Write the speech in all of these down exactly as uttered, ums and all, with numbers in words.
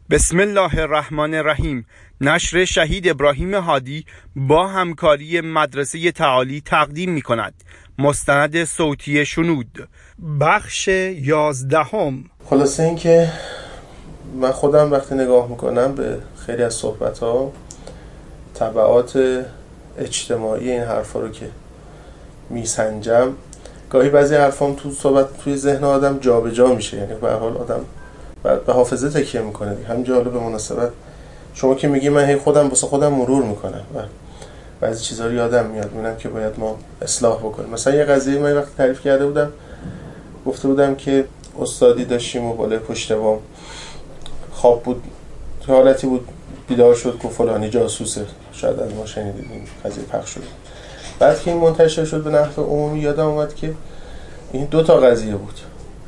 بسم الله الرحمن الرحیم. نشر شهید ابراهیم هادی با همکاری مدرسه تعالی تقدیم می کند مستند صوتی شنود بخش یازدهم. خلاصه این که من خودم وقتی نگاه میکنم به خیلی از صحبت ها، تبعات اجتماعی این حرفا رو که میسنجم، گاهی بعضی حرفام تو صحبت توی ذهن آدم جابجا میشه. یعنی به هر حال آدم بعد به حافظه تکیه میکنه دیگه. همینجا حالا به مناسبت شما که میگی من هی خودم واسه خودم مرور میکنم و بعضی چیزا رو یادم میاد، میبینم که باید ما اصلاح بکنیم. مثلا یه قضیه من وقتی تعریف کرده بودم، گفته بودم که استادی داشتیم و بالای پشت بام خواب بود، تو حالتی بود بیدار شد که فلانی جاسوسه، شاید از ما شنیدید این قضیه پخش شد. بعد که این منتشر شد به نحو عمومی، یادم اومد که این دو تا قضیه بود.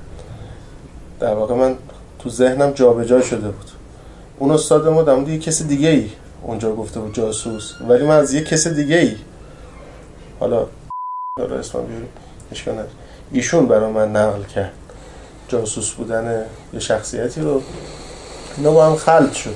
در واقع من تو ذهنم جابجا شده بود. اون استاد ما در مورد یک کس دیگه ای اونجا گفته بود جاسوس، ولی من از یک کس دیگه ای، حالا حالا اسمم بیاریم اشکال نداره، ایشون برای من نقل کرد جاسوس بودن یه شخصیتی رو. اینا با هم خلط شد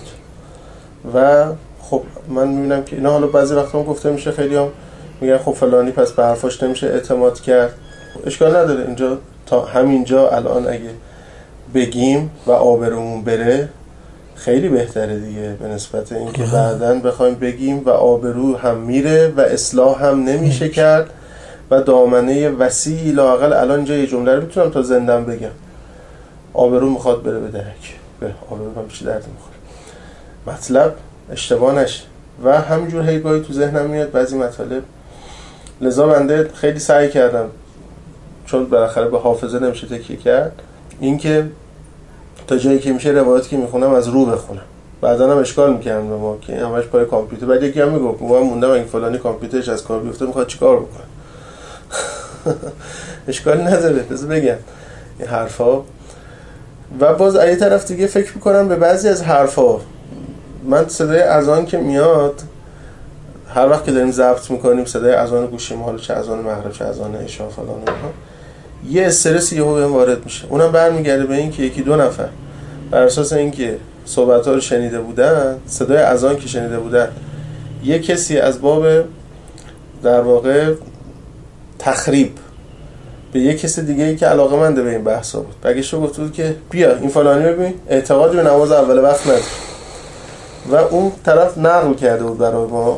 و خب من میبینم که اینا، حالا بعضی وقتا هم گفته میشه، خیلی هم میگن خب فلانی پس به حرفاش نمیشه اعتماد کرد. اشکال نداره، اینجا تا همینجا الان اگه بگیم و آبرومون بره خیلی بهتره دیگه، به نسبت اینکه بعداً بخوایم بگیم و آبرو هم میره و اصلاح هم نمیشه کرد و دامنه وسیعی لااقل الان اینجا یه جمله رو میتونم تا زندم بگم، آبرو میخواد بره به درک، به آبرو هم چی درد میخوره، مطلب اشتباه نشه. و همینجور هیگاهی تو ذهنم میاد بعضی مطالب. لذا بنده خیلی سعی کردم، چون بالاخره به حافظه نمیشه تکیه کرد، اینکه تا جایی که میشه روایاتی که میخونم از رو بخونم. بعضا هم اشکال میکردم به ما که همش پای کامپیوتر، بعد یکی هم میگفت من موندم این فلانی کامپیوترش از کار بیفته میخواد چیکار بکنه. اشکال نداره، بذار بگم این حرفا. و باز از طرف دیگه فکر میکنم به بعضی از حرفا، من صدای اذان که میاد هر وقت که داریم ضبط میکنیم، صدای اذان گوشیم، حالا چه اذان مغرب چه اذان عشاء فلان اینها، یه استرس یهو بهم وارد میشه. اونم برمیگرده به این که یکی دو نفر بر اساس اینکه صحبت‌ها رو شنیده بودن، صدای اذان که شنیده بودن، یه کسی از باب در واقع تخریب به یه کسی دیگه ای که علاقه‌منده به این بحثا بود، بگیشو گفت بود که بیا این فلانی ببین اعتقادی به نماز اول وقت نداره و اون طرف نقل کرده بود برای ما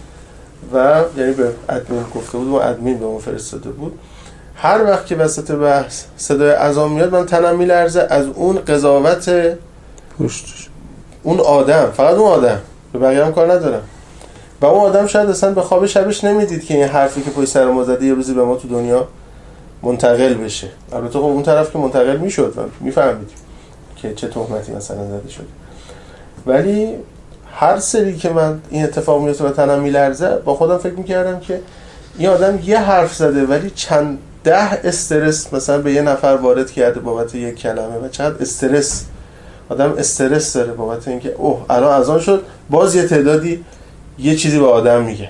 و یعنی به ادمین گفته بود و ادمین به ما فرستاده بود. هر وقت که وسط بحث صدای اذان میاد من تنم میلرزه از اون قضاوت پشتش اون آدم، فقط اون آدم، به بقیه هم کار ندارم. و اون آدم شاید اصلا به خواب شبش نمیدید که این حرفی که پای سر ما زده یه روزی به ما تو دنیا منتقل بشه. البته خب اون طرف که منتقل میشد و میفهمید که چه تهمتی مثلا زده شده، ولی هر سری که من این اتفاق میفته و تنم میلرزه با خودم فکر میکردم که این آدم یه حرف زده ولی چند ده استرس مثلا به یه نفر وارد کرده بابت یک کلمه و چقدر استرس آدم استرس داره بابت اینکه اوه الان اذان شد، باز یه تعدادی یه چیزی به آدم میگه.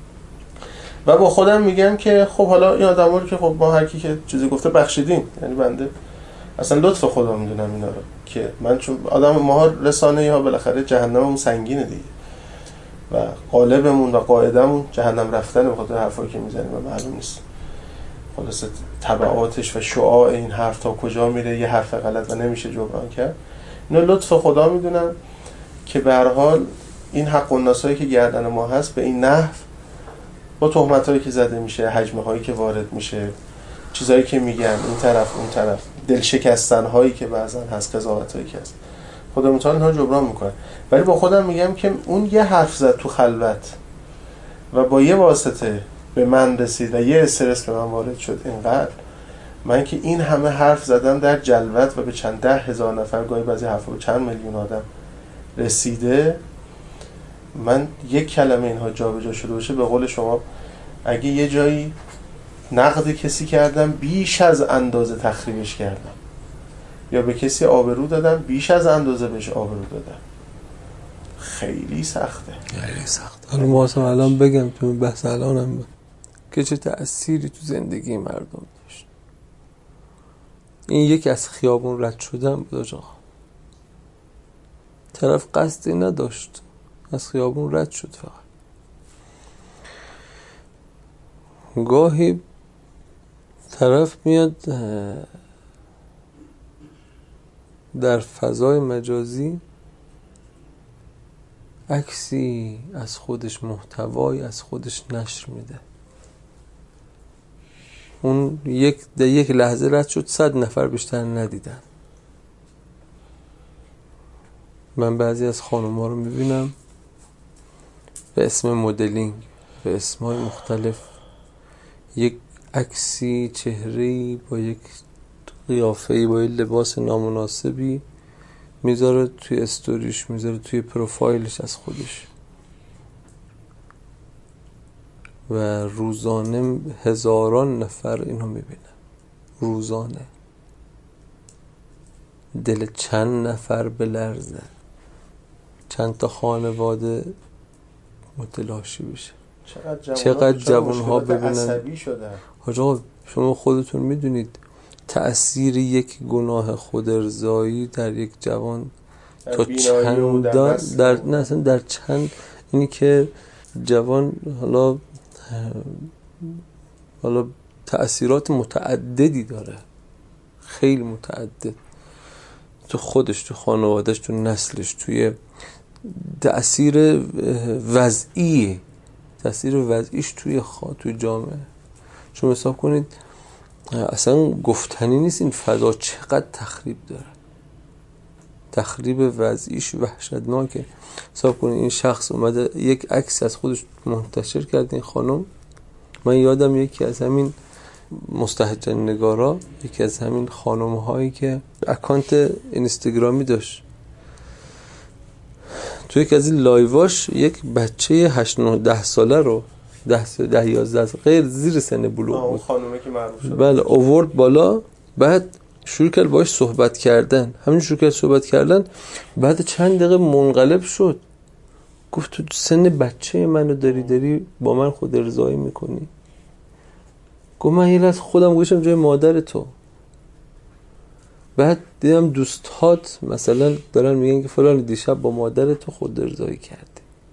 و با خودم میگم که خب حالا این آدما رو که خب ما هر کی که چیزی گفته بخشیدیم، یعنی بنده اصلا لطف خدا میدونم اینا رو که من چون آدم ما رسانه‌ای ها بالاخره جهنممون سنگینه دیگه و قالبمون و قاعدمون جهنم رفتن به خاطر حرفایی که میزنیم و معلوم نیست خلاص تبعاتش و شعاع این حرف تا کجا میره، یه حرف غلط و نمیشه جبران کرد. اینا لطف خدا میدونم که به هر حال این حق و ناسایی که گردن ما هست به این نحو با تهمتایی که زده میشه، حجمه هایی که وارد میشه، چیزایی که میگن این طرف اون طرف، دل شکستن هایی که بعضن هست، قضاوت هایی که هست، خدا متعال اینها جبران میکنه. ولی با خودم میگم که اون یه حرف زد تو خلوت و با یه واسطه به من رسید و یه استرس به من وارد شد اینقدر، من که این همه حرف زدم در جلوت و به چند ده هزار نفر، گاهی بعضی حرفا به چند میلیون آدم رسیده، من یک کلمه اینها جابجا شده باشه، به قول شما اگه یه جایی نقد کسی کردم بیش از اندازه تخریبش کردم یا به کسی آبرو دادم بیش از اندازه بهش آبرو دادم، خیلی سخته. خیلی سخته. حالا ما اصلا الان بگم تو بحث الانم که چه تأثیری تو زندگی مردم داشت. این یکی از خیابون رد شدن بود آقا. طرف قصدی نداشت، از خیابون رد شد. فقط گاهی طرف میاد در فضای مجازی عکسی از خودش، محتوایی از خودش نشر میده. اون یک در یک لحظه رد شد، صد نفر بیشتر ندیدن. من بعضی از خانوما رو میبینم به اسم مدلینگ، به اسمای مختلف، یک عکسی چهره‌ای با یک قیافه‌ای با یک لباس نامناسبی میذاره توی استوریش، میذاره توی پروفایلش از خودش و روزانه هزاران نفر اینو میبینه. روزانه دل چند نفر بلرزه، چند تا خانواده متلاشی بشه. چقدر جوان ها ببینن. آقا شما خودتون میدونید تأثیر یک گناه خودارضایی در یک جوان تا چند در, در نه اصلا در چند اینی که جوان حالا حالا تأثیرات متعددی داره، خیلی متعدد، تو خودش، تو خانوادهش، تو نسلش، توی تأثیر وضعی تأثیر وضعیش توی خوا... توی جامعه. شما حساب کنید اصلا گفتنی نیست این فضا چقدر تخریب داره. تخریب وضعیش وحشتناکه. حساب کنید این شخص اومده یک عکس از خودش منتشر کرد. این خانم، من یادم یکی از همین مستهجن نگارا، یکی از همین خانم هایی که اکانت اینستاگرامی داشت، تو یک از این لایواش یک بچه هشت نه ده ساله رو ده ده یازده غیر زیر سن بلوغ بود، خانومه که معروف شد، بله، آورد بالا. بعد شروع کرد باهاش صحبت کردن. همین شروع کرد صحبت کردن، بعد چند دقیقه منقلب شد، گفت تو سن بچه منو داری داری با من خود ارضایی میکنی؟ گفت من یه لحظه خودم گوشم جای مادر تو. بعد دیدم دوستات مثلا دارن میگن که فلان دیشب با مادر تو خود ارضایی کردی.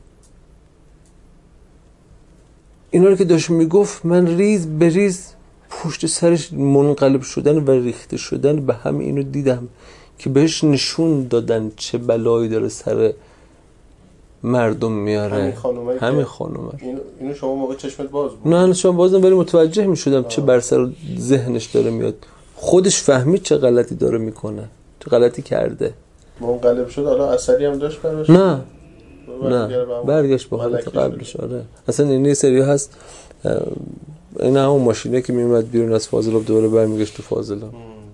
اینا رو که داشت میگفت، من ریز به ریز پشت سرش منقلب شدن و ریخته شدن به هم اینو دیدم که بهش نشون دادن چه بلایی داره سر مردم میاره. همین خانومه همین خانومه اینو, اینو شما موقع چشمت باز بود؟ نه شما بازم ولی متوجه میشدم چه بر سر ذهنش داره میاد. خودش فهمید چه غلطی داره میکنه، چه غلطی کرده. منقلب شد. حالا اثری هم داشت براش؟ نه نه برگشت به حالت قبلش. آره اصلا این یه سری هست، این همون ماشینه که میومد بیرون از فاضلاب دوباره برمیگشت تو فاضلاب.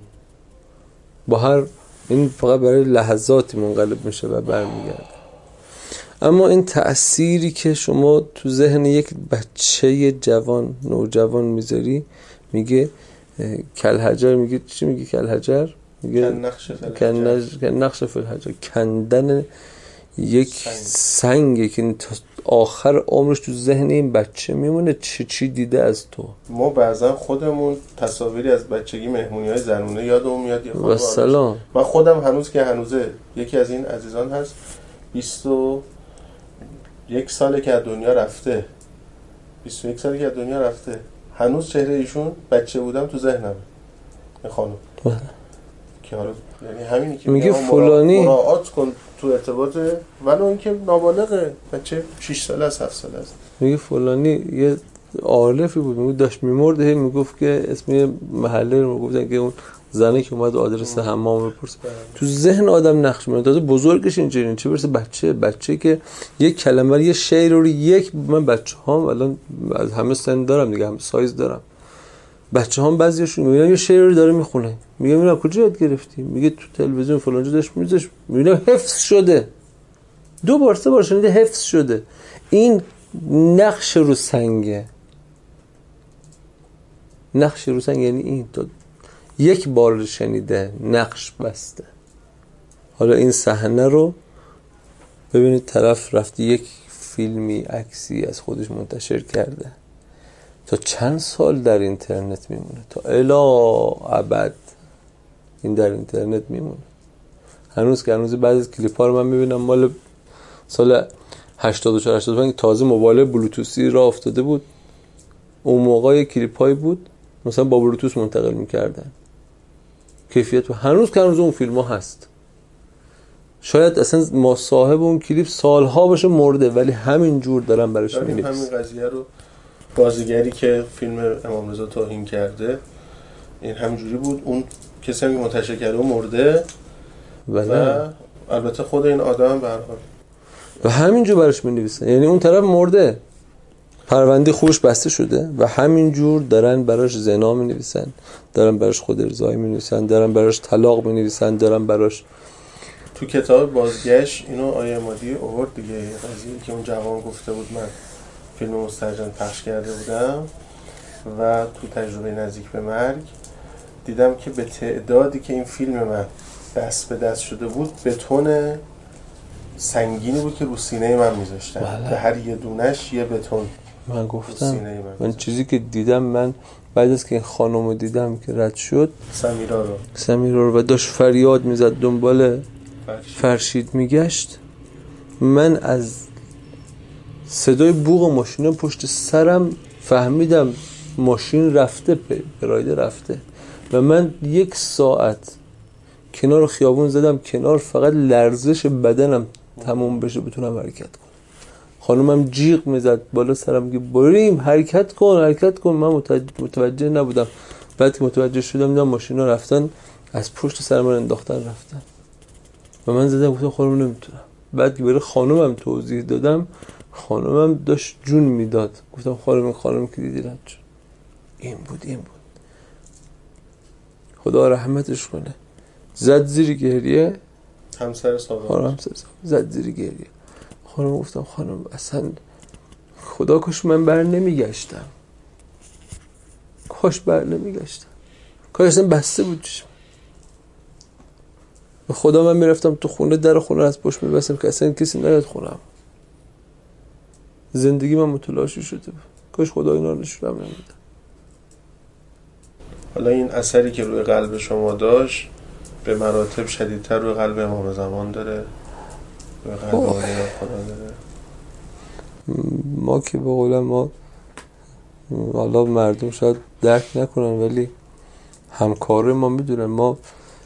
با هر این فقط برای لحظاتی منقلب میشه و برمیگرده. اما این تأثیری که شما تو ذهن یک بچه جوان، نوجوان میذاری، میگه کلحجر، میگه چی میگه کلحجر؟ میگه کن نقش فی الحجر، کندن یک سنگی که تا آخر عمرش تو ذهن این بچه میمونه. چی چی دیده از تو. ما بعضا خودمون تصاویری از بچگی مهمونی‌های زنونه یادمون میاد. و سلام. من خودم هنوز که هنوزه یکی از این عزیزان هست بیست و یک ساله که از دنیا رفته، بیست و یک ساله که از دنیا رفته، هنوز چهره ایشون بچه بودم تو ذهنمه. این خانم که حالا یعنی همینی که میگه فلانی مراعات کن تو ارتباط، ولو اینکه نابالغه، بچه شش ساله است، هفت ساله است. میگه فلانی یه عارفی بود، میگه داشت میمرد، هی میگفت که اسم محله رو میگفتن که اون زنی که اومد آدرس حمام بپرسه. تو ذهن آدم نقش میکنه. تازه بزرگش اینجوریه، چه برسه بچه بچه که یک کلمه، یه شعر رو یک، من بچه‌هام الان از همه سن دارم دیگه، همه سایز دارم. بچه‌هام بعضیاشون میبینم یه شعر رو داره میخونه، میگم اینا کجا یاد گرفتی؟ میگه تو تلویزیون فلان جا داشت میذاش، میبینم حفظ شده، دو بار سه بار شنیده حفظ شده. این نقش رو سنگه. نقش رو سنگ یعنی این تو یک بار شنیده، نقش بسته. حالا این صحنه رو ببینید، طرف رفته یک فیلمی، عکسی از خودش منتشر کرده، تا چند سال در اینترنت میمونه، تا الی ابد این در اینترنت میمونه. هنوز که هنوز بعضی از کلیپ ها رو من میبینم مال سال هشتاد و چهار هشتاد و پنج تازه موبایل بلوتوسی راه افتاده بود، اون موقع کلیپ هایی بود مثلا با بلوتوث منتقل میکردن، کیفیت هنوز که هنوز اون فیلم ها هست. شاید اصلا ما صاحب اون کلیپ سالها باشه مرده ولی همین جور دارن براش می‌نویسن. همین قضیه رو بازیگری که فیلم امام رضا توهین کرده این همینجوری بود، اون کسی هم منتشر کرده و مرده بله. و البته خود این آدم به هر حال و همینجور براش می‌نویسن، یعنی اون طرف مرده پرونده خوش بسته شده و همینجور دارن براش زنا می‌نویسن، دارن براش خود ارضایی می‌نویسن، دارن براش طلاق می‌نویسن، دارن براش. تو کتاب بازگشت اینو آیه مادی آورد دیگه، قضیه که اون جوان گفته بود من فیلم مستجن پخش کرده بودم و تو تجربه نزدیک به مرگ دیدم که به تعدادی که این فیلم من دست به دست شده بود بتون سنگینی بود که رو سینه من میذاشتن. بله. به هر یه دونش یه بتون. من گفتم من, من چیزی که دیدم، من بعد از که این خانم رو دیدم که رد شد سمیرا رو سمیرا رو و داشت فریاد میزد دنبال فرشید, فرشید میگشت، من از صدای بوق ماشین پشت سرم فهمیدم ماشین رفته، برایده رفته و من یک ساعت کنار خیابون زدم کنار، فقط لرزش بدنم تموم بشه بتونم حرکت کنم. خانومم جیغ میزد بالا سرم که بریم حرکت کن حرکت کن. من متوجه, متوجه نبودم. بعد که متوجه شدم دیدم ماشینا رفتن از پشت سر من انداختن رفتن و من زدم گفتم خانم نمیتونم. بعد که برای خانومم توضیح دادم خانومم داشت جون میداد. گفتم خانم خانم که دیدی رد شد. این بود این بود خدا رحمتش کنه. زد زیر گریه، همسر سابق خانم همسر زد زیر گریه. خانم گفتم خانم اصلا خدا کاش من بر نمیگشتم، کاش بر نمیگشتم، کاش اصلا بسته بود چشم. به خدا من میرفتم تو خونه در خونه از پشت میبستم که اصلا کسی نیاد خونم. زندگی من متلاشی شده بود، کاش خدا اینا رو نشونم نمیده. حالا این اثری که روی قلب شما داشت به مراتب شدیدتر روی قلب امام زمان داره، روی قلب اولیاء خدا داره. ما که به قول ما حالا مردم شاید درک نکنن ولی همکار ما میدونن ما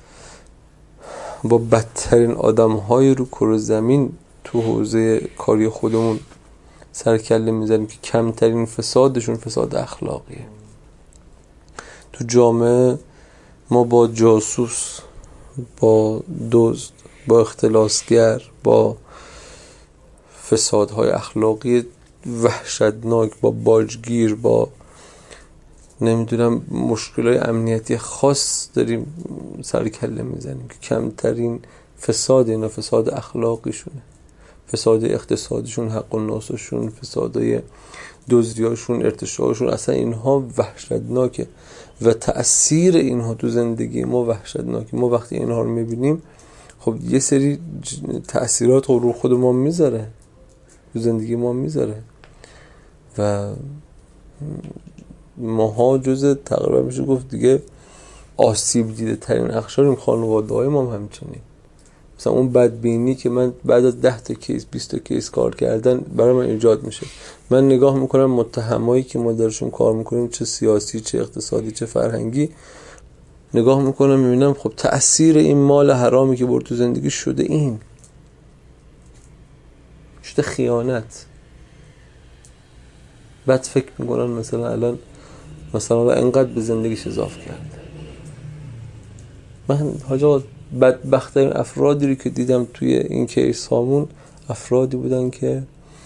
با بدترین آدم های رو کره زمین تو حوزه کاری خودمون سرکله میزنیم که کمترین فسادشون فساد اخلاقیه. تو جامعه ما با جاسوس، با دزد، با اختلاسگر، با فسادهای اخلاقی وحشتناک، با باجگیر، با نمیدونم مشکلات امنیتی خاص داریم سرکله میزنیم که کمترین فساد اینا فساد اخلاقیشونه، فساد اقتصادیشون، حق الناسشون، فسادای دزدیاشون، ارتشاشون، اصلا اینها وحشتناکه و تأثیر اینها تو زندگی ما وحشتناکه. ما وقتی اینها رو میبینیم خب یه سری تأثیرات رو خود ما میذاره، تو زندگی ما میذاره و ماها جز تقریبا میشه گفت دیگه آسیب دیده ترین اقشار خانواده های ما هم همچنین. مثلا اون بدبینی که من بعد از ده تا کیس بیست تا کیس کار کردن برای من ایجاد میشه، من نگاه میکنم متهمایی که ما درشون کار میکنیم چه سیاسی چه اقتصادی چه فرهنگی، نگاه میکنم میبینم خب تأثیر این مال حرامی که برد تو زندگی شده این شده خیانت. بعد فکر میکنن مثلا الان مثلا انقدر به زندگیش اضافه کرده. من حاجا بدبخت‌ترین افرادی رو که دیدم توی این کیس هامون افرادی بودن که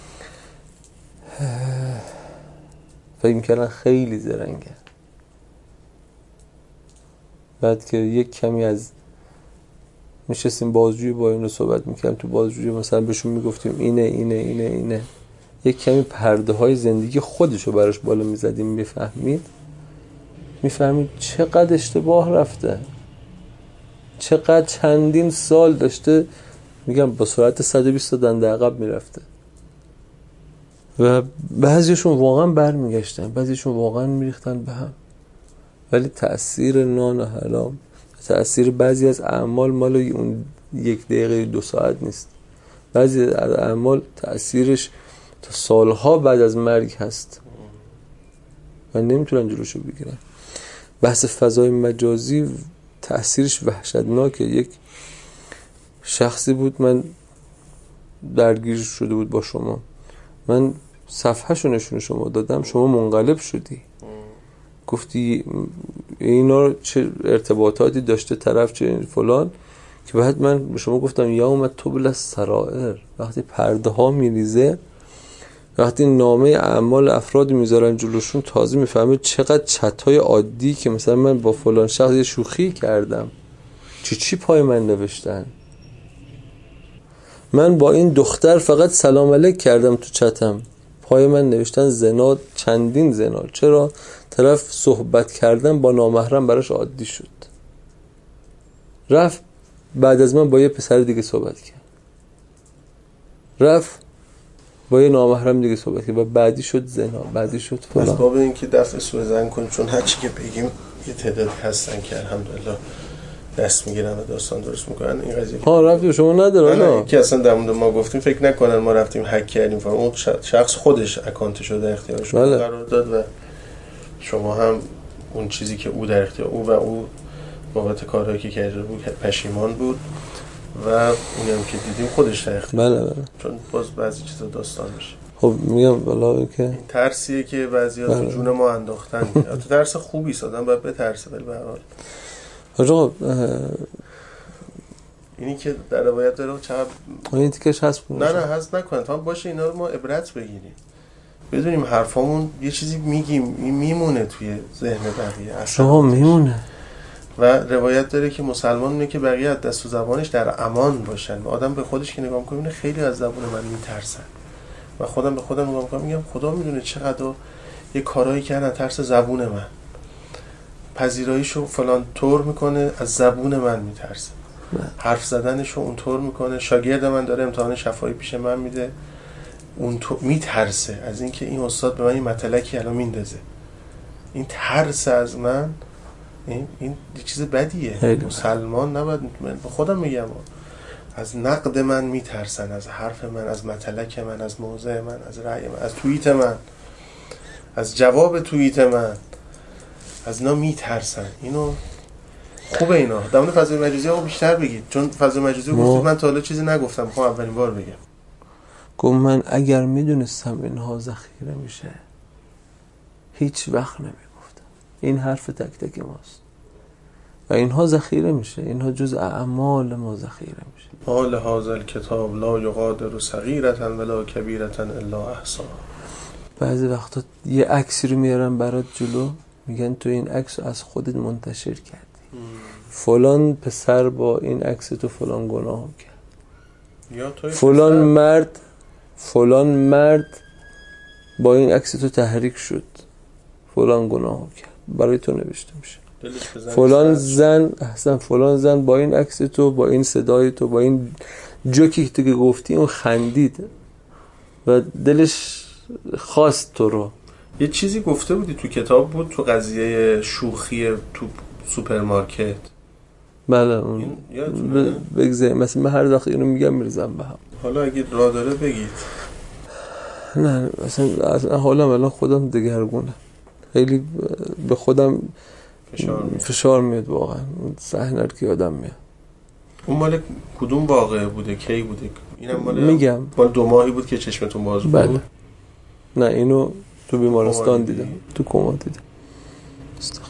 فکر می‌کردن خیلی زرنگه، بعد که یک کمی از میشستیم بازجویی با این رو صحبت میکردیم تو بازجویی مثلا بهشون میگفتیم اینه اینه اینه اینه یک کمی پرده های زندگی خودشو براش بالا میزدیم، میفهمید میفهمید چقدر اشتباه رفته، چقدر چندین سال داشته میگم با سرعت صد و بیست تا دنده عقب میرفته و بعضیشون واقعا برمیگشتن، بعضیشون واقعا میریختن به هم. ولی تأثیر نان و حرام، تأثیر بعضی از اعمال مال اون یک دقیقه دو ساعت نیست. بعضی از اعمال تأثیرش تا سالها بعد از مرگ هست و نمیتونن جلوشو بگیرن. بحث فضای مجازی تأثیرش وحشتناکه. یک شخصی بود من درگیر شده بود با شما، من صفحهشو نشون شما دادم، شما منقلب شدی، گفتی اینا چه ارتباطاتی داشته طرف چه فلان، که بعد من به شما گفتم یا اومد تبل السرائر، وقتی پرده ها میریزه، وقتی نامه اعمال افراد میذارن جلوشون، تازه میفهمه چقدر چتای عادی که مثلا من با فلان شخص یه شوخی کردم چی چی پای من نوشتن. من با این دختر فقط سلام علیک کردم تو چتم، پای من نوشتن زنا، چندین زنا. چرا؟ طرف صحبت کردن با نامحرم براش عادی شد. رفت بعد از من با یه پسر دیگه صحبت کرد، رفت با یه نامحرم دیگه صحبت کرد و بعدی شد زنا، بعدی شد فلان. اسباب این که دفع سوء ظن کنیم، چون هر چی که بگیم یه تعدادی هستن که الحمدلله دست میگیرن و داستان درست میکنن. این قضیه ها رفتی شما نداره نه نه که اصلا در مورد ما گفتیم فکر نکنن ما رفتیم هک کردیم فلان. اون شخص خودش اکانتش رو در اختیار شما بله. قرار داد و شما هم اون چیزی که او در اختیار او و او بابت کارهایی که کرده بود پشیمان بود و اونی هم که دیدیم خودش در اختیار. بله بله. چون باز بعضی چیزا داستان میشه. خب میگم والا که این ترسیه که بعضیا تو جون ما انداختن. تو ترس خوبی است، آدم باید بترسه، ولی به هر حال آقا اینی که در روایت داره چقدر این تیکش هست بود. نه نه هست نکنن تا باشه اینا رو ما عبرت بگیریم، بدونیم حرفامون یه چیزی میگیم میمونه توی ذهن بقیه. شما میمونه. و روایت داره که مسلمان اینه که بقیه از دست و زبانش در امان باشن. و آدم به خودش که نگاه میکنه خیلی از زبان من میترسن و خودم به خودم نگاه میکنم میگم خدا میدونه چقدر یه کارایی کردن ترس زبون من، پذیراییشو فلان طور میکنه از زبون من میترسه، حرف زدنشو اون طور میکنه. شاگرد من داره امتحان شفاهی پیش من میده، اون تو میترسه از اینکه این استاد به من این مطلقی الان میندازه. این ترس از من این این یه چیز بدیه. مسلمان نباید، من به خودم میگم از نقد من میترسن، از حرف من، از مطلق من، از موضع من، از رأی من، از توییت من، از جواب توییت من، از اینا میترسن. اینو خوبه اینا در مورد فضای مجازی ها بیشتر بگید، چون فضای مجازی رو گفتید من تا حالا چیزی نگفتم، میخوام اولین بار بگم. گفت من اگر میدونستم اینها ذخیره میشه هیچ وقت نمیگفتم. این حرف تک تک ماست و اینها ذخیره میشه، اینها جز اعمال ما ذخیره میشه. حال هذا الکتاب لا یغادر صغیرة ولا کبیرة الا احصاها. بعضی وقتا یه عکسی رو میارن برات جلو، میگن تو این عکس رو از خودت منتشر کردی، فلان پسر با این عکس تو فلان گناه کرد، فلان مرد فلان مرد با این عکس تو تحریک شد، فلان گناه کرد، برای تو نوشته میشه. فلان زن احسن فلان زن با این عکس تو، با این صدای تو، با این جوکی که تو گفتی اون خندید و دلش خواست تو رو. یه چیزی گفته بودی تو کتاب بود، تو قضیه شوخی تو سوپرمارکت. بله اون ب... بگذاریم مثلا من هر وقت اینو میگم میرزم به هم. حالا اگه را داره بگید. نه مثلا اصلا حالا الان خودم دگرگونه، خیلی به خودم فشار میاد, فشار میاد واقعا. صحنه که یادم میاد. اون مال کدوم واقعه بوده، کی بوده؟ اینم مال میگم مال دو ماهی بود که چشمتون باز بود. بله. نه اینو تو بیمارستان دیدم، تو کما دیدم. استغفر.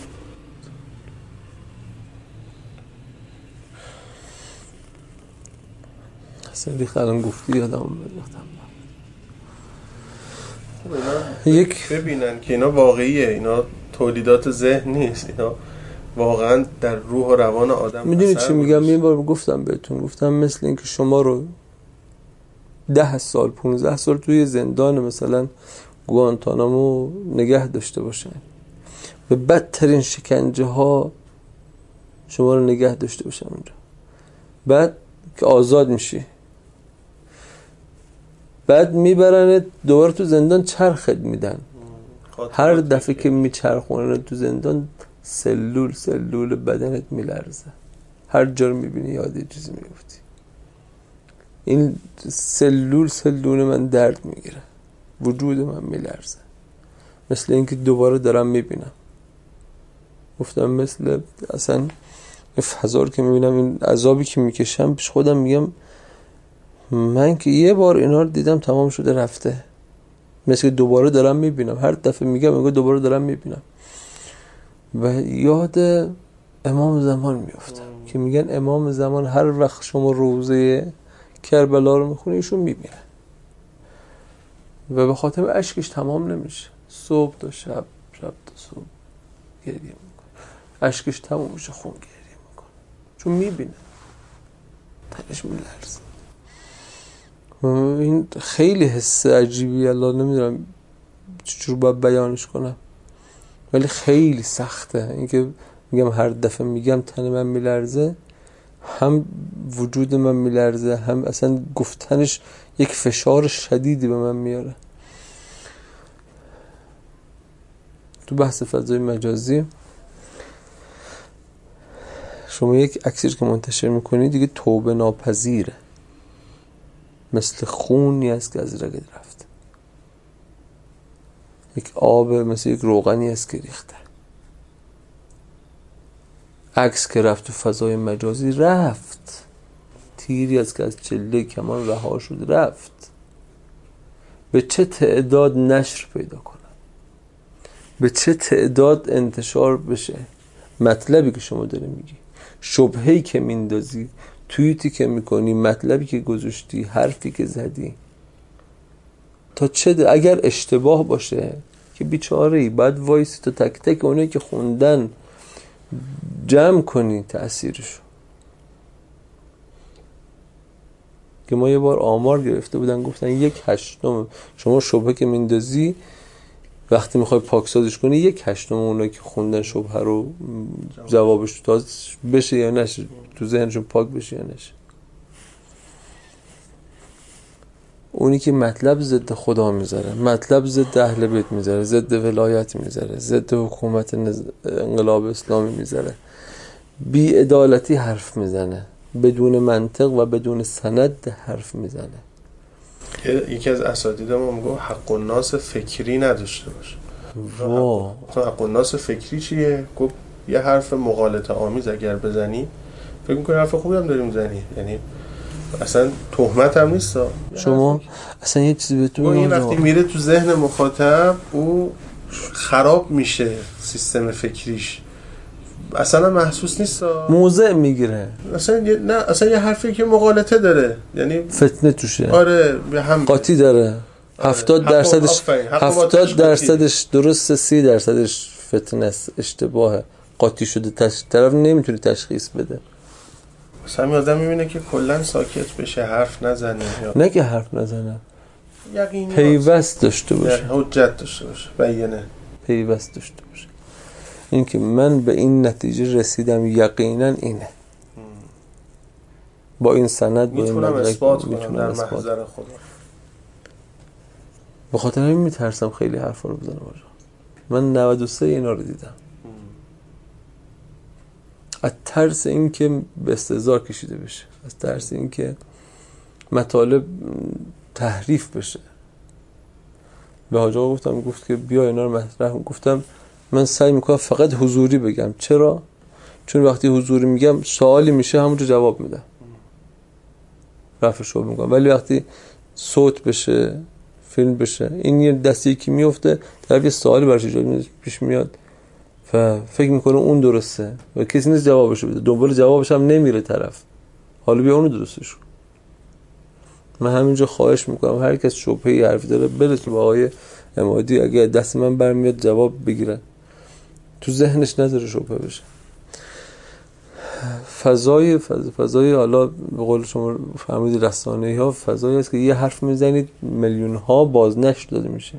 اصلا ریخت الان گفتی یادم ریختم. یک ببینن که اینا واقعیه، اینا تولیدات ذهن نیست، اینا واقعا در روح و روان آدم. میدونی چی میگم؟ یه بار گفتم بهتون، گفتم مثل این که شما رو ده سال پونزده سال توی زندان مثلا گوانتانامو نگه داشته باشن، به بدترین شکنجه ها شما رو نگه داشته باشن اونجا، بعد که آزاد میشی بعد میبرن دوباره تو زندان چرخت میدن. هر دفعه که میچرخونن تو زندان سلول سلول بدنت میلرزه، هر جا رو میبینی یاد یه چیزی میفتی. این سلول سلول من درد میگیره، وجود من میلرزه، مثل اینکه دوباره دارم میبینم. گفتم مثل اصلا این فضا رو که میبینم، این عذابی که میکشم، پیش خودم میگم من که یه بار اینا رو دیدم تمام شده رفته، مثل که دوباره دارم میبینم. هر دفعه میگم انگار دوباره دارم میبینم. و یاد امام زمان میافتم که میگن امام زمان هر وقت شما روزه کربلا رو میخونی ایشون میبینه و به خاطر اشکش تمام نمیشه. صبح تا شب، شب تا صبح گریه میکنه، اشکش تمام میشه، خون گریه میکنه، چون میبینه، تنش میلرزه. این خیلی حس عجیبی، الله نمیدونم چجور باید بیانش کنم، ولی خیلی سخته. اینکه میگم هر دفعه میگم تن من میلرزه، هم وجود من میلرزه، هم اصلا گفتنش یک فشار شدیدی به من میاره. تو بحث فضای مجازی شما یک عکسی که منتشر میکنی دیگه توبه ناپذیره، مثل خونی است که از رگت رفت، یک آب مثل یک روغنی است که ریخته. عکس که رفت تو فضای مجازی رفت، تیری است که از چله کمان رها شد رفت. به چه تعداد نشر پیدا کنه، به چه تعداد انتشار بشه مطلبی که شما داری میگی، شبهه‌ای که میندازی، توییتی که میکنی، مطلبی که گذاشتی، حرفی که زدی، تا چه ده اگر اشتباه باشه که بیچاره‌ای باید وایسی تا تک تک اونایی که خوندن جمع کنی تأثیرشو. که ما یه بار آمار گرفته بودن، گفتن یک هشتم شما شبهه که میندازی وقتی میخوای پاکسازش کنی، یک هشتم اونایی که خوندن شبهه رو جوابش تازه بشه یا نشه، تو ذهنشون پاک بشه یا نشه. اونی که مطلب ضد خدا میذاره، مطلب ضد اهل بیت میذاره، ضد ولایت میذاره، ضد حکومت نز... انقلاب اسلامی میذاره، بی عدالتی حرف میزنه، بدون منطق و بدون سند حرف میزنه. یکی از اساتید ما میگه حق الناس فکری نداشته باشه. وا حق الناس فکری چیه؟ گفت یه حرف مغالطه آمیز اگر بزنی فکر می‌کنی حرف خوبی هم داری میزنی، یعنی اصلا تهمت هم نیست. شما اصلا یه چیزی بهتون میگم، این وقتی میره تو ذهن مخاطب او خراب میشه سیستم فکریش، اصلا محسوس نیست، موضع میگیره، اصلا نه اصلا یه حرفی که مغالطه داره، یعنی فتنه توشه، آره هم قاطی داره. هفتاد درصدش هفتاد درصدش درسته، سی درصدش فتنه است، اشتباهه، قاطی شده، تش... طرف نمیتونه تشخیص بده. مثلا آدم میبینه که کلا ساکت بشه، حرف نزنه، یا نه که حرف نزنه، یقینی پیوست داشته باشه، حجت داشته باشه، بیانه پیوست داشته باشه. این که من به این نتیجه رسیدم یقینا اینه، با این سند میتونم اثبات کنم در محضر خدا. به خاطر همین میترسم خیلی حرفا رو بزنم آجا. من نود و سه اینا رو دیدم، از ترس این که به استهزار کشیده بشه، از ترس این که مطالب تحریف بشه. به حاج آقا گفتم، گفت که بیا اینا رو مطرح. گفتم من سعی میکنم فقط حضوری بگم. چرا؟ چون وقتی حضوری میگم سوالی میشه همونجا جواب میدم، رفعش رو میکنم. ولی وقتی صوت بشه، فیلم بشه، این یه دستی که میفته، طرف یه سوالی برش پیش میاد و فکر میکنه اون درسته و کسی نیست جوابشو بده، دنبال جوابش هم نمیره طرف، حالا بیا اونو درستش کن. من همینجا خواهش میکنم هر کس شبهه‌ای حرفی داره بره تو آقای امادی، اگه دست من برمیاد جواب بگیره، تو ذهنش نذاره شبهه بشه. فضای فضای, فضای حالا به قول شما فهمید رسانه‌ای ها، فضایی است که یه حرف میزنید میلیون ها بازنشر داده میشه.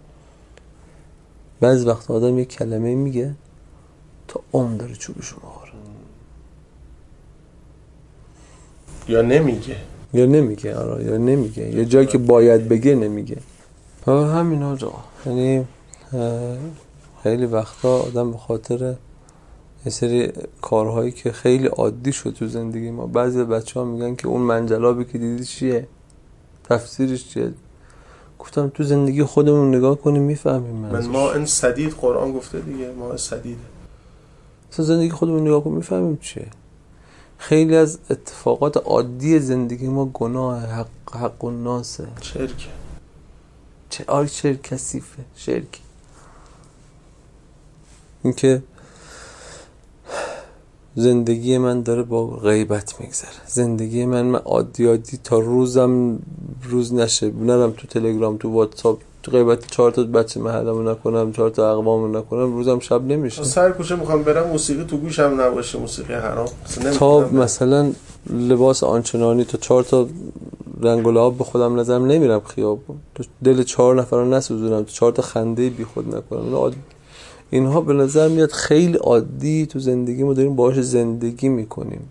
بعضی وقت آدم یه کلمه میگه تا عمر داره چوبشو میخوره، یا نمیگه یا نمیگه آره یا نمیگه یه جایی که باید بگه نمیگه. همین آجا، یعنی خیلی وقتا آدم به خاطر یه سری کارهایی که خیلی عادی شد تو زندگی ما. بعضی بچه ها میگن که اون منجلابی که دیدی چیه؟ تفسیرش چیه؟ گفتم تو زندگی خودمون نگاه کنیم میفهمیم. من ما این سدید قرآن گفته دیگه، ما سدید. تو زندگی خودمون نگاه کنیم میفهمیم چیه. خیلی از اتفاقات عادی زندگی ما گناه، حق حق الناسه، شرک. چه آی شرک کثیفه، شرک. این که زندگی من داره با غیبت میگذره. زندگی من من عادی عادی تا روزم روز نشه نرم تو تلگرام، تو واتساپ، تو غیبت چهار تا بچه محلمو نکنم، چهار تا اقوامو نکنم، روزم شب نمیشه. سر کوچه میخوام برم موسیقی تو گوشم نباشه، موسیقی حرام. تا مثلا لباس آنچنانی تا چهار تا رنگ و لعاب به خودم نظرم نمیرم خیابون، دل چهار نفر رو نسوزونم، چهار تا خنده بی خود نکنم. اینها به نظر میاد خیلی عادی تو زندگی ما داریم باهاش زندگی میکنیم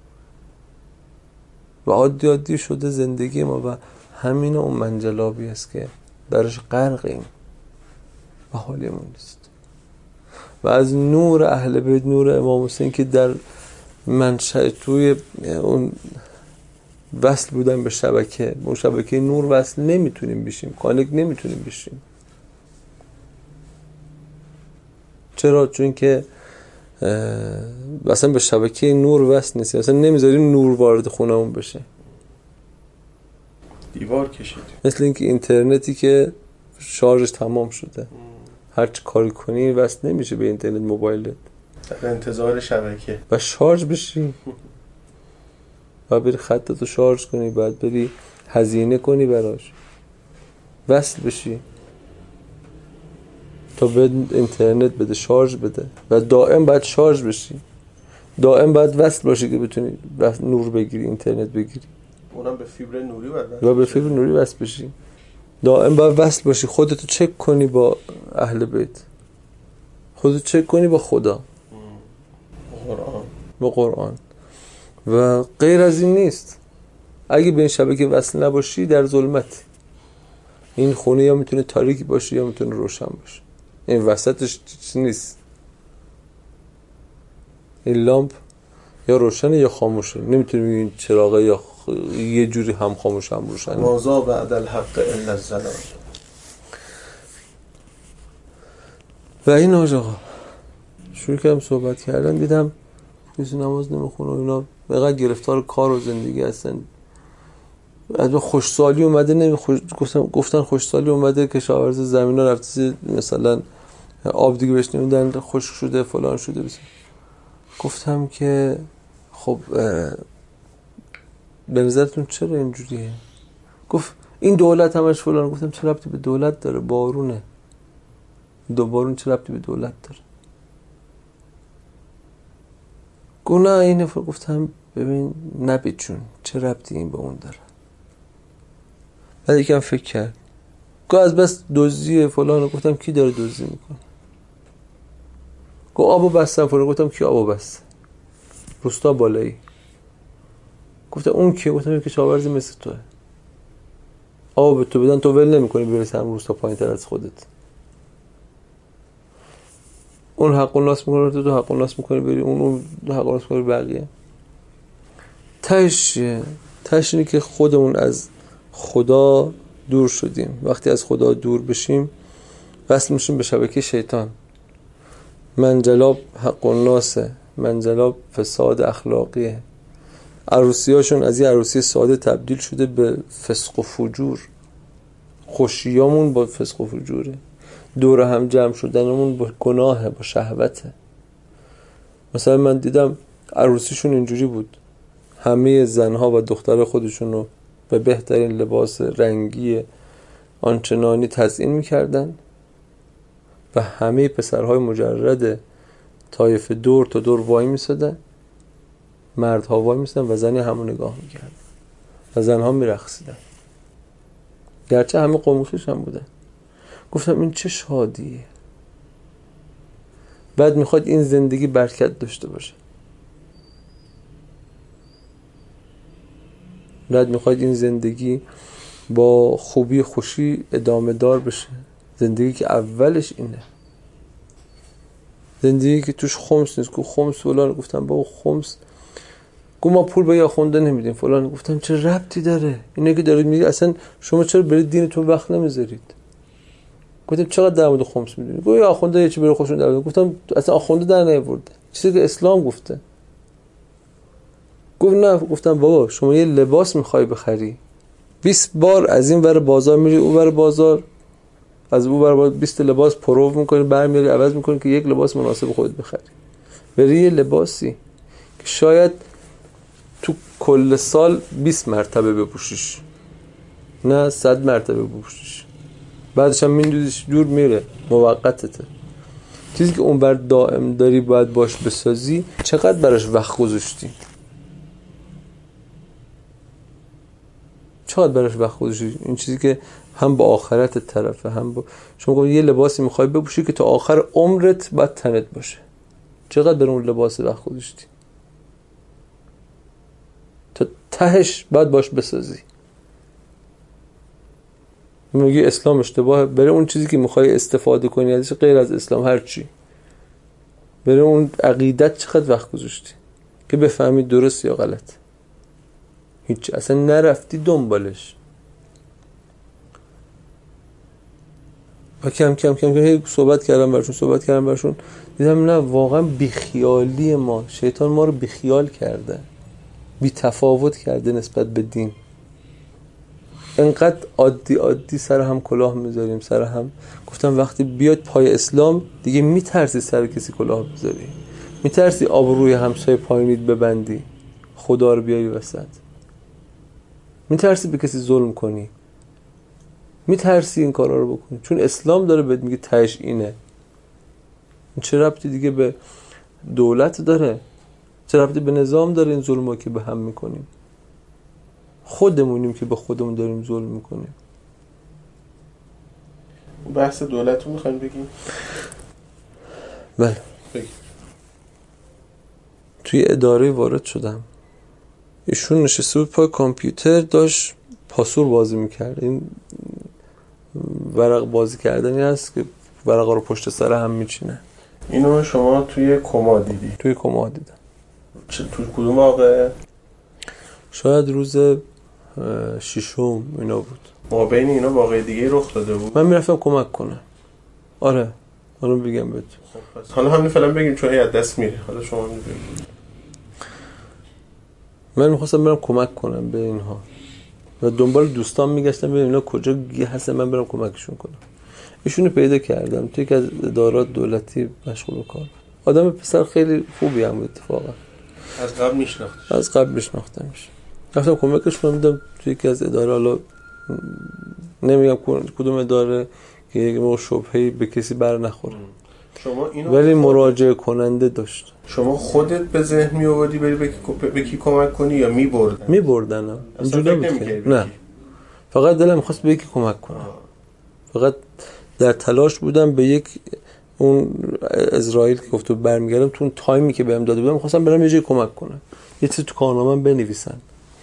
و عادی عادی شده زندگی ما و همین اون منجلابی است که درش غرقیم و حالیمون نیست. و از نور اهل بیت، نور امام حسین که در منشأ توی اون وصل بودن به شبکه، اون شبکه نور وصل نمیتونیم بشیم، کانک نمیتونیم بشیم. چرا؟ چون که مثلا به شبکه نور وصل نیست، مثلا نمیذاریم نور وارد خونمون بشه، دیوار کشید. مثل اینکه اینترنتی که شارژش تمام شده، هر چی کاری کنی وصل نمیشه به اینترنت موبایلت، در انتظار شبکه و شارژ بشی و بری خطتو شارژ کنی، بعد بری هزینه کنی براش، وصل بشی تا به اینترنت بده، شارژ بده و دائم باید شارژ بشی، دائم باید وصل باشی که بتونی نور بگیری، اینترنت بگیری. اونم به فیبر نوری باید و به فیبر نوری وصل بشی، دائم باید وصل باشی، خودتو چک کنی با اهل بیت، خودتو چک کنی با خدا، قرآن، با قرآن. و غیر از این نیست. اگه به این شبکه وصل نباشی در ظلمت، این خونه یا میتونه تاریک باشه یا میتونه روشن باشه، این وسطش چیز نیست. این لامپ یا روشنه یا خاموشه، نمیتونی این چراغه یا خ... یه جوری هم خاموش هم روشنه. مازا بعد الحق الا الظلام. و این آقا شروع کردم صحبت کردن، دیدم کسی نماز نمیخونه و اینا بقیده گرفتار کار و زندگی هستن. از خوشسالی اومده، نمی خوش... گفتن گفتن خوشسالی اومده، کشاورز زمینا رفته مثلا آب دیگه بهش نمیدن، خشک شده فلان شده بس. گفتم که خب به نظرتون چرا اینجوریه؟ گفت این دولت همش فلان. گفتم چه ربطی به دولت داره؟ بارونه، دو بارون چه ربطی به دولت داره؟ گفت نه اینه. گفتم ببین نبیچون چه ربطی این به اون داره؟ بعد یکم فکر کرد، گفت از بس دزدی فلان. گفتم کی داره دزدی میکنه؟ گفت آبو بستن فلان. گفتم کی آبو بست؟ روستا بالایی. گفتم اون کی؟ گفتم که کشاورزی مثل توه، آب به تو بدن تو ول نمیکنی برسی هم روستا پایین تر از خودت. اون حق الناس میکنه تو حق الناس میکنی بری اون، اون حق الناس میکنه بقیه. تش تش اینه که خودمون از خدا دور شدیم. وقتی از خدا دور بشیم وصل میشیم به شبکه شیطان. منجلاب حق الناسه، منجلاب فساد اخلاقیه. عروسیاشون از یه عروسی ساده تبدیل شده به فسق و فجور. خوشیامون با فسق و فجوره، دور هم جمع شدنمون با گناهه، با شهوته. مثلا من دیدم عروسیشون اینجوری بود، همه زنها و دختر خودشونو به بهترین لباس رنگی آنچنانی تزیین میکردن و همه پسرهای مجرد طایف دور تا دور وای میسادن، مردها وای میسادن و زنی همون نگاه میکردن و زنها میرقصیدن، گرچه همه قوموسش هم بودن. گفتم این چه شادیه. بعد میخواد این زندگی برکت داشته باشه، بعد میخواد این زندگی با خوبی خوشی ادامه دار بشه، زندگی که اولش اینه، زندگی که توش خمس نیست. گفت خمس فلان. گفتم بابا خمس، گفت ما پول به آخونده نمیدیم فلان. گفتم چه ربطی داره اینه که دارید میگه؟ اصلا شما چرا برید دینتون وقت نمیذارید؟ گفتم چقدر در مورد خمس میدونید؟ گفت آخونده یه چی برای خودشون در. گفتم اصلا آخونده در نیاورده، چیزی که اسلام گفته. گفت نه. گفتم بابا شما یه لباس میخوای بخری، بیست بار از این ور بازار میری اون ور بازار، از اون ور بازار بیست لباس پرو میکنی برمیاری عوض میکنی که یک لباس مناسب خودت بخری. بری یه لباسی که شاید تو کل سال بیست مرتبه بپوشیش، نه صد مرتبه بپوشیش، بعدش هم میندازیش دور میره، موقتته. چیزی که اون بر دائم داری باید باش بسازی، چقدر براش وقت گذاشتی؟ چقدر براش وقت گذاشتی؟ این چیزی که هم با آخرت طرفه، هم با شما گفت یه لباسی میخوای بپوشی که تا آخر عمرت باید تنت باشه، چقدر بر اون لباس وقت گذاشتی؟ تا تهش باید باش بسازی. میگی اسلام اشتباهه، بره اون چیزی که میخوای استفاده کنی ازش غیر از اسلام هر چی، بره اون عقیدت چقدر وقت گذاشتی که بفهمی درست یا غلط؟ هیچ، اصلا نرفتی دنبالش. و کم کم کم کم صحبت کردم برشون صحبت کردم برشون دیدم نه واقعا بیخیالی ما، شیطان ما رو بیخیال کرده، بی تفاوت کرده نسبت به دین. انقدر عادی عادی سر هم کلاه میذاریم سر هم. گفتم وقتی بیاد پای اسلام دیگه میترسی سر کسی کلاه بذاری، میترسی آبروی همسایه پایینیت ببندی، خدا رو بیاری وسط، میترسی به کسی ظلم کنی، میترسی این کارا رو بکنی، چون اسلام داره بهت میگه تهش اینه. چه ربطی دیگه به دولت داره؟ چه ربطی به نظام داره این ظلمو که به هم میکنیم؟ خودمونیم که به خودمون داریم ظلم میکنیم. بحث دولت رو میخوایم بگیم؟ بله بگیم. توی اداره وارد شدم، ایشون نشسته بود پای کامپیوتر داشت پاسور بازی میکرد. این ورق بازی کردنی هست که ورقا رو پشت سر هم میچینه. اینو شما توی کما دیدی؟ توی کما دیدم. چه تو کدوم واقعه؟ شاید روز ششم اینا بود. ما بین اینا واقعه دیگه رخ داده بود. من میرفتم کمک کنم. آره حالا بگم بهت. حالا همین فعلا بگیم چون از دست میره. حالا شما میگید. من میخواستم برم کمک کنم به اینها و دنبال دوستان میگشتم ببینم اینا کجا هستن من برم کمکشون کنم. ایشونو پیدا کردم توی یکی از ادارات دولتی مشغول کار بود. آدم پسر خیلی خوبی هم بود اتفاقا. از قبل میشناختم. از قبل میشناختمش. رفتم کمکش کنم، دیدم توی یکی از اداره، حالا نمیگم کدوم اداره که یک موقع شبهه‌ای به کسی بر نخوره. شما اینو ولی مراجعه کننده داشت. شما خودت به ذهن می آوردی بری به کی, به کی کمک کنی یا می‌بردن؟ می‌بردن. اینجوری نبود که نه. فقط دلم می‌خواست به یکی کمک کنم. فقط در تلاش بودم به یک اون اسرائیل که گفتم برمیگردم تو اون تایمی که بهم داده بودم می‌خواستم برم یه جای کمک کنم. یه چیزی تو کارنامه‌ام بنویسن.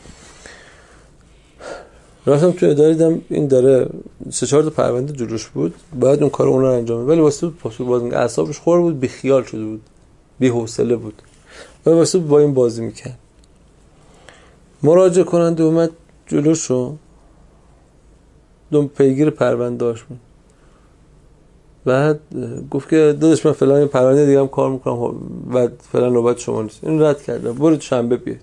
رفتم تو اداره دیدم این داره سه چهار تا پرونده جلوش بود، بعد اون کارو اون رو انجام بده، ولی واسه پاسور بازی اعصابش خور بود، بی خیال شده بود، بی حوصله بود و واسه با این بازی میکرد. مراجعه کننده اومد جلوشو، دم پیگیر پرونده‌اش بود. بعد گفت که داداش من فلان پرونده دیگه هم کار میکنم، بعد فلان نوبت شما نیست. این رد کرد. برید شنبه بیاید.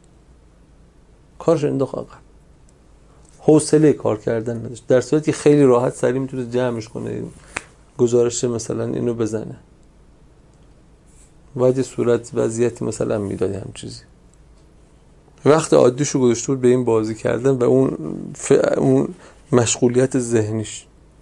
کارش انداخت عقب. حوصله کار کردن نداشت، در صورتی که خیلی راحت سریع میتونه جمعش کنه، گزارش مثلا اینو بزنه. باید یه صورت وضعیتی مثلا میدادی هم چیزی. وقت عادیشو گذاشته بود به این بازی کردن و اون ف... اون مشغولیت ذهنیش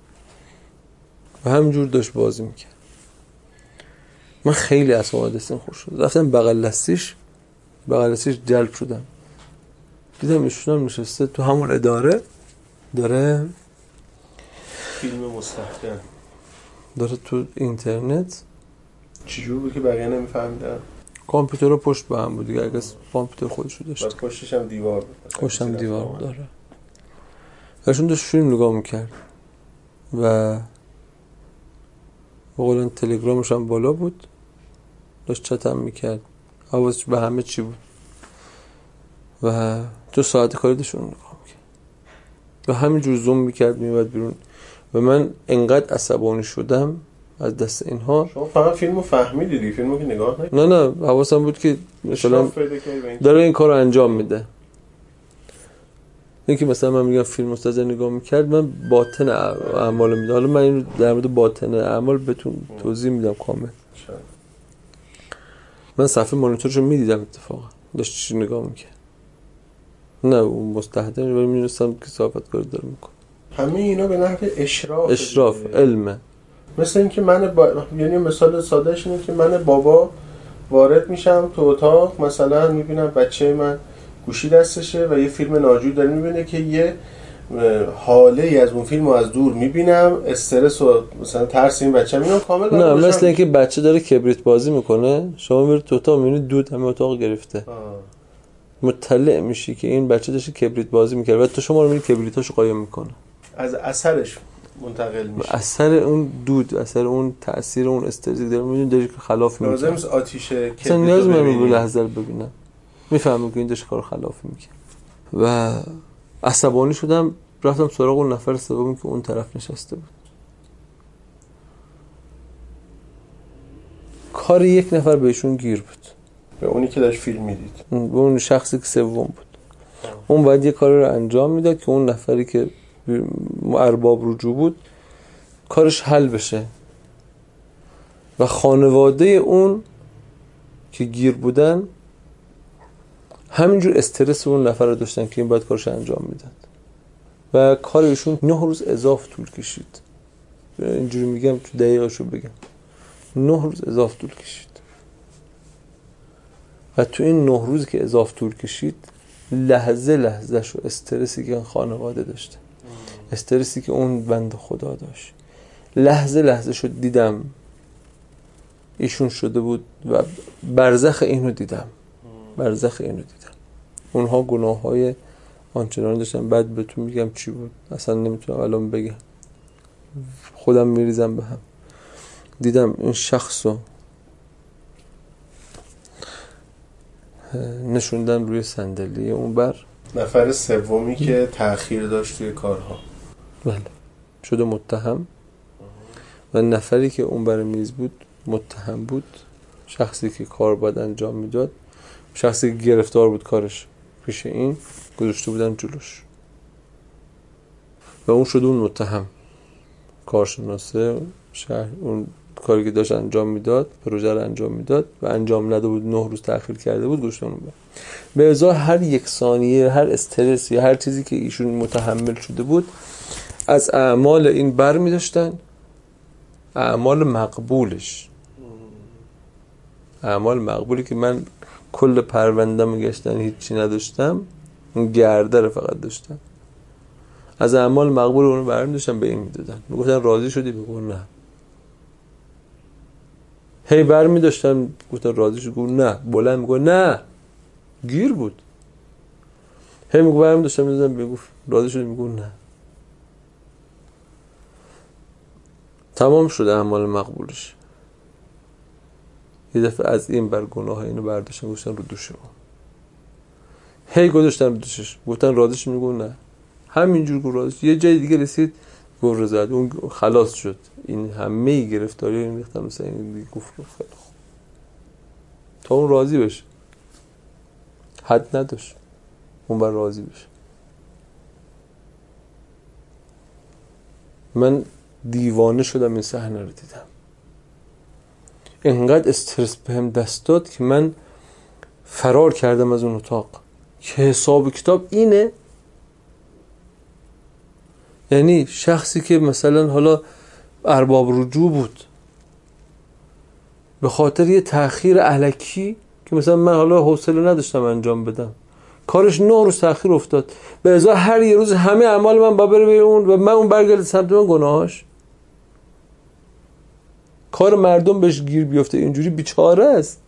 و همینجور داشت بازی میکرد. من خیلی اصلا دستم خوش شد. رفتم بغل دستیش بغل دستیش جلب شدم. دیدم ایشون هم نشسته تو همون اداره داره فیلم مستخدم داره تو اینترنت. چجور بود که بقیه نمیفهمیدن؟ کامپیوتر رو پشت به هم بود دیگه، اگه کامپیوتر خودشو داشت. بعد پشتش هم دیوار بود. پشتش هم دیوار داره. ایشون داشت فیلم نگاه میکرد و بقولن تلگرامش هم بالا بود داشت چتم میکرد، حواسش به همه چی بود و تو ساعت کاری داشت اون نگاه میکرد و همینجور زوم میکرد میومد بیرون و من انقدر عصبانی شدم از دست اینها. شما فقط فیلمو فهمیدی دیگه، فیلمو که نگاه نکردی؟ نه نه حواسم بود که مثلا داره این کارو انجام میده. این که مثلا من میگم فیلم استاد نگاه میکرد، من باطن اعمال میدم. حالا من این در مورد باطن اعمال بهتون توضیح میدم کامل. من صفحه مانیتورشو میدیدم اتفاقا داشت چی نگاه میکرد. نه اون مستحضر ولی میدونستم که صحبت کار داره میکنه. همه اینا به نحو اشراف اشراف دیگه. علمه. مثل این که من با... یعنی مثال سادهش اینه که من بابا وارد میشم تو اتاق، مثلا میبینم بچه من گوشی دستشه و یه فیلم ناجور داره میبینه که یه حاله ای از اون فیلمو از دور میبینم، استرس و مثلا ترس این بچه میبینم کامل. نه مثل اینکه بچه داره کبریت بازی میکنه، شما میرید تو اتاق میبینید دود همه اتاق گرفته. آه. مطلع میشی که این بچه داشته کبریت بازی میکرد و تو شما رو میبینی کبریتاشو قایم میکنه، از اثرش منتقل میشه، اثر اون دود، اثر اون تاثیر اون استرس داره میبینید داره خلاف میکنه. لازم است آتیش کبریت رو نیاز من رو لحظه رو ببینم میفهمم که این داشت کار خلافی میکنه و عصبانی شدم. رفتم سراغ اون نفر سومی که اون طرف نشسته بود. کار یک نفر بهشون گیر بود، به اونی که داشت فیلم میدید، به اون شخصی که سوم بود. اون باید یه کاری رو انجام میداد که اون نفری که ارباب رجوع بود کارش حل بشه و خانواده اون که گیر بودن همینجور استرس اون نفر رو داشتن که این باید کارش انجام میداد و کارشون نه روز اضافه طول کشید. اینجوری میگم تو دقیقشو بگم، نه روز اضافه طول کشید و تو این نه روز که اضافه طول کشید لحظه لحظه شو استرسی که خانواده داشته، استرسی که اون بند خدا داشت، لحظه لحظه شد دیدم ایشون شده بود و برزخ اینو دیدم، برزخ اینو دیدم. اونها گناه های آنچنانی داشتن. بعد بهتون میگم چی بود، اصلا نمیتونم الان بگم، خودم میریزم به هم. دیدم این شخصو نشوندن روی صندلی اون بر نفر سومی که تأخیر داشت توی کارها، بله شده متهم و نفری که اون بر میز بود متهم بود. شخصی که کار باید انجام میداد، شخصی که گرفتار بود کارش پیش این گذاشته بودن جلوش و اون شده اون متهم. کارشناسه شهر اون کاری که داشت انجام میداد، پروژه رو انجام میداد و انجام نداده بود، نه روز تأخیر کرده بود، گذاشته اون. به ازای هر یک ثانیه، هر استرس یا هر چیزی که ایشون متحمل شده بود از اعمال این بر می داشتن، اعمال مقبولش، اعمال مقبولی که من کل پرونده‌مو گشتن هیچی نداشتم، اون گرده رو فقط داشتم. از اعمال مقبول اونو برمی داشتن به این میدادن، میگفتن راضی شدی؟ بگو نه. هی برمی داشتن گفتن راضی شدی؟ بگو نه. بلند میگو نه، گیر بود. هی میگو برمی داشتن میدادن بگو راضی شدی؟ میگو نه. تمام شده اعمال مقبولش. یه دفعه از این بر گناه اینو برداشتن گذاشتن رو دوش اون. هی گذاشتن رو دوشش، گفتن راضی شدی؟ میگو نه. همینجور گفت راضی. یه جای دیگه رسید گفت رضا، اون خلاص شد. این همه گرفتاری این ریختن مثلا این دیگه گفت خیلی خوب تا اون راضی بشه. حد نداشت اون بر راضی بشه. من دیوانه شدم این صحنه رو دیدم. انقدر استرس بهم دست داد که من فرار کردم از اون اتاق که حساب کتاب اینه. یعنی شخصی که مثلا حالا ارباب رجوع بود به خاطر یه تأخیر الکی که مثلا من حالا حوصله نداشتم انجام بدم، کارش نه روز تأخیر افتاد، به ازای هر یه روز همه اعمال من با بره به اون و من اون برگرد سمت من گناهاش، کار مردم بهش گیر بیفته، اینجوری بیچاره است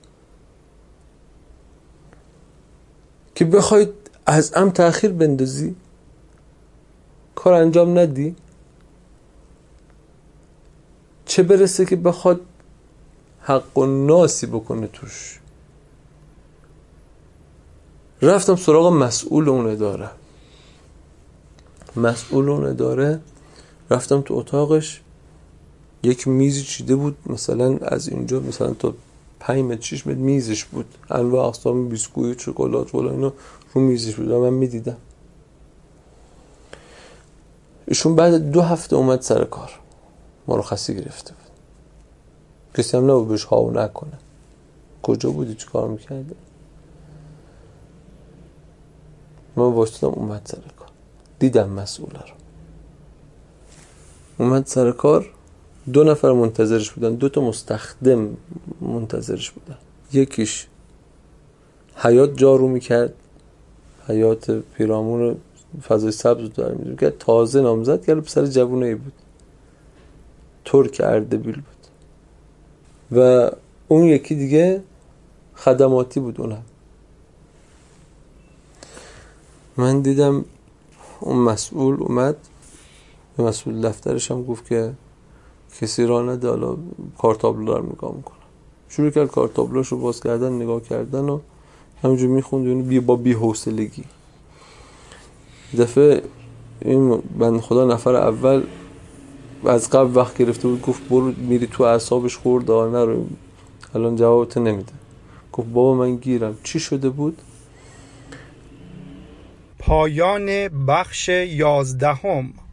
که بخواید از ام تأخیر بندازی، کار انجام ندی، چه برسه که بخواد حق و ناسی بکنه توش. رفتم سراغ مسئول اون اداره مسئول اون اداره رفتم تو اتاقش، یک میزی چیده بود مثلا از اینجا مثلا تا پنج متر شش متر میزش بود، انواع اقسام بیسکویت، شکلات و اینا رو میزش بود و من میدیدم. ایشون بعد دو هفته اومد سر کار، مرخصی گرفته بود، کسی هم نبود بهش هاو نکنه. کجا بودی؟ چی کار میکردی؟ من واسطم اومد سر کار، دیدم مسئوله رو اومد سر کار. دو نفر منتظرش بودن، دو تا مستخدم منتظرش بودن. یکیش حیاط جارو میکرد، حیاط پیرامون فضای سبز داره میکرد، تازه نامزد کرد، پسر جوونایی بود، ترک اردبیل بود. و اون یکی دیگه خدماتی بود. اونم من دیدم اون مسئول اومد، مسئول دفترش هم گفت که کسی را نده، حالا کارتابلو رو نگاه میکنم. شروع کرد کارتابلوش رو باز کردن، نگاه کردن و همینجور میخوند و بی با بی حوصلگی. دفعه این بنده خدا نفر اول از قبل وقت گرفته بود، گفت برو، میری تو اعصابش خورد، نرو الان جوابت نمیده. گفت بابا من گیرم. چی شده بود؟ پایان بخش یازدهم.